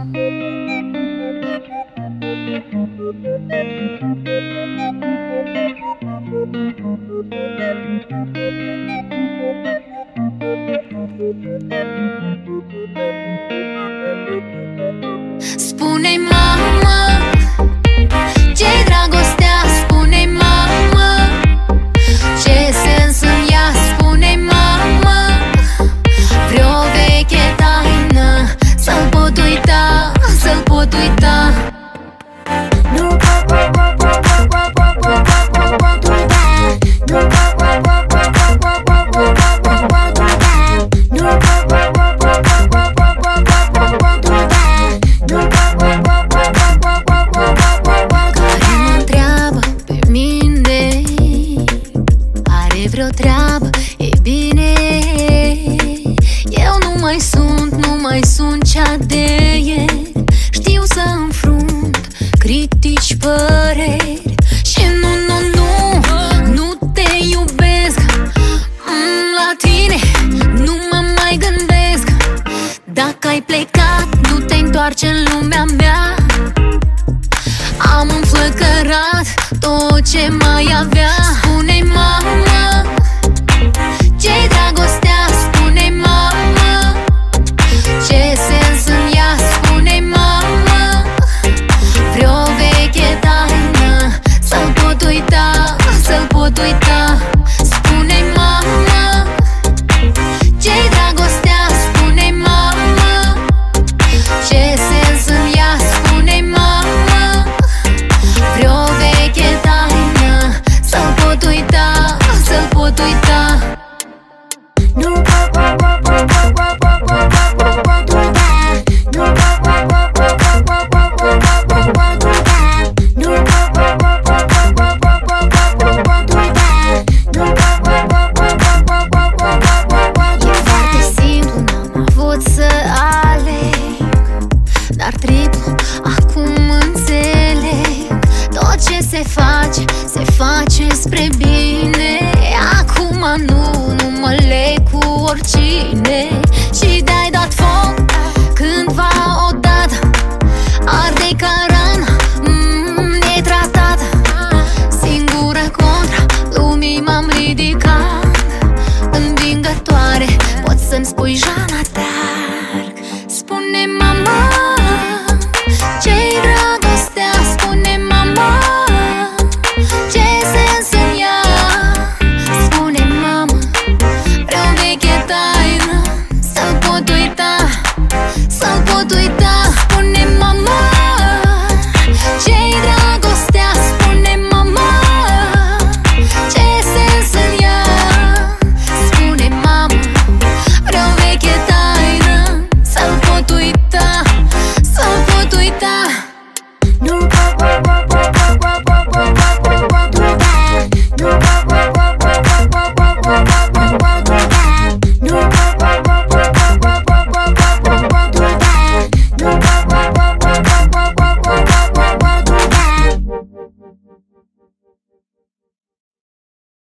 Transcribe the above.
Spune-i mama, ce-i dragostea? Spune-i mama, ce sens îmi ia? Spune-i mama, vreo veche taină să-l pot uita, să-l pot uita. Nu vreo treabă, e bine. Eu nu mai sunt cea de ieri. Știu să înfrunt critici, păreri. Și nu te iubesc. La tine nu mă mai gândesc. Dacă ai plecat, nu te întoarce în lumea mea. Am înflăcărat tot ce mai avea. Spune-i mama, ce-i dragostea? Spune-i mama, ce sens îmi ia? Spune-i mama, vreo veche taină să-l pot uita, să-l pot uita. Spune-i mama, ce-i dragostea? Spune-i mama, ce sens îmi ia? Spune-i mama, vreo veche taină să-l pot uita, să-l pot uita. Dar triplu, acum înțeleg. Tot ce se face spre bine. Acum nu mă leg cu oricine.